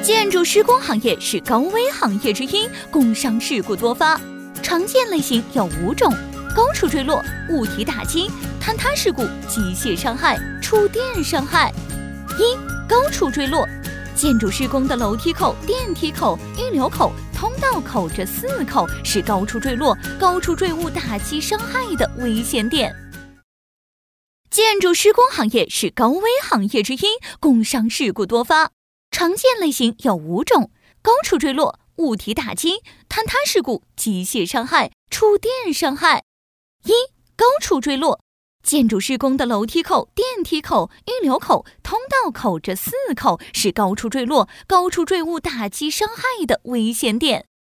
建筑施工行业是高危行业之一，工伤事故多发。常见类型有5种：高处坠落、物体打击、坍塌事故、机械伤害、触电伤害。一、高处坠落。建筑施工的楼梯口、电梯口、预留口、通道口这4口是高处坠落、高处坠物打击伤害的危险点。建筑施工行业是高危行业之一，工伤事故多发。常见类型有5种：高处坠落、物体打击、坍塌事故、机械伤害、触电伤害。一、高处坠落。建筑施工的楼梯口、电梯口、预留口、通道口这4口是高处坠落、高处坠物打击伤害的危险点。